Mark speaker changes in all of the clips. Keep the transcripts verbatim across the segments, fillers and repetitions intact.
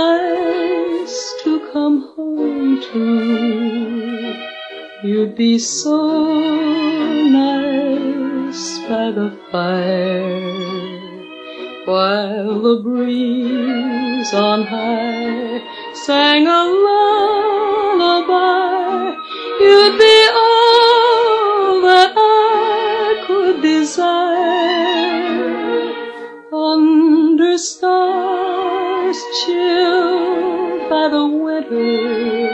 Speaker 1: nice to come home to. You'd be so nice by the fire, while the breeze on high sang a lullaby. You'd be all that I could desire, under stars chilled by the winter,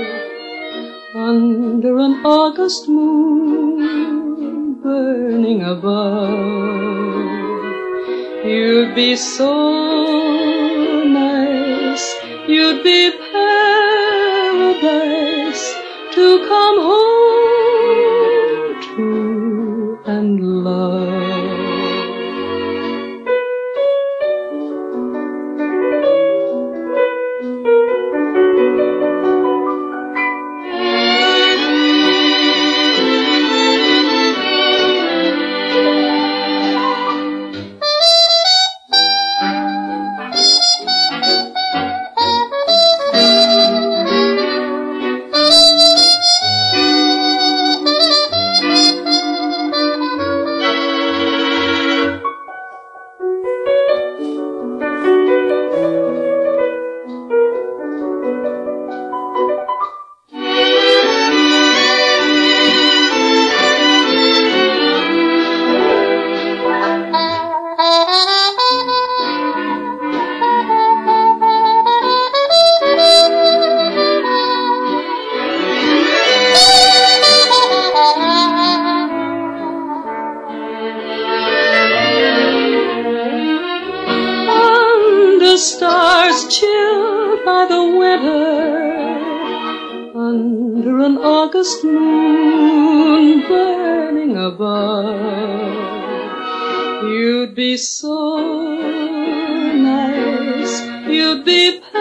Speaker 1: under an August moon burning above. You'd be so nice, you'd be paradise to come home to and love. The stars chilled by the winter, under an August moon burning above. You'd be so nice, you'd be